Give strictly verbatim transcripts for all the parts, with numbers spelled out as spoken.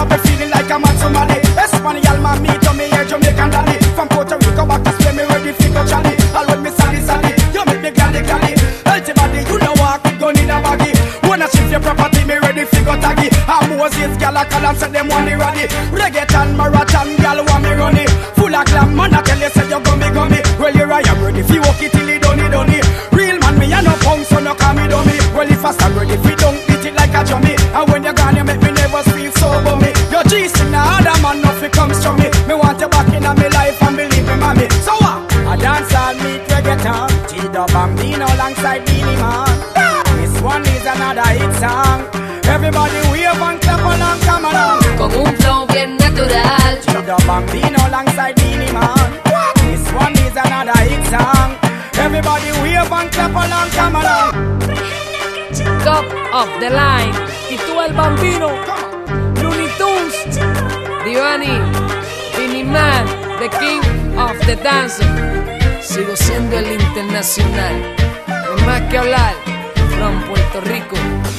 have me feeling like I'm at Somali. Espanol man, me to me here Jamaican daddy. From Puerto Rico back to Spain, me ready for go Charlie. All when me sally sally, you make me gally gally. Healthy body, you know walk with gun in a baggy. Wanna shift your property, me ready for go taggy. I'm Moses, gal a call and say them want me ready. Reggaeton, marathon, gal want me runny. Full of glam, man I tell you say you gummy gummy. Well you right, I'm ready for walk it till it done it done it. Real man, me a no punk, so no call me dummy. Well if I stand ready, if you don't beat it like a jummy. And when you're gone, you make me never feel so bummy. Your G-string, now other man, nothing comes from me. Me want you back in my life and believe me, mommy. So what? I dance all meet reggaeton. G-Dub Bambino alongside Beanie Man. This one is another hit song. Everybody wave and clap along, come along. Con un flow bien natural. G-Dub Bambino alongside Beanie Man. This one is another hit song. Everybody wave and clap along, come along. Top of the line. Y tú el Bambino. Looney Tunes. Divani. Beanie Man. The King of the Dance. Sigo siendo el internacional. No hay más que hablar. From Puerto Rico.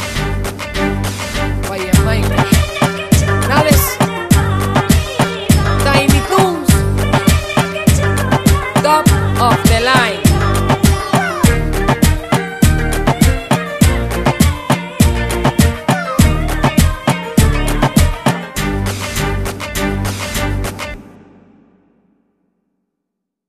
Vaya Jamaica. Nales. Tiny Toons. Top of the line.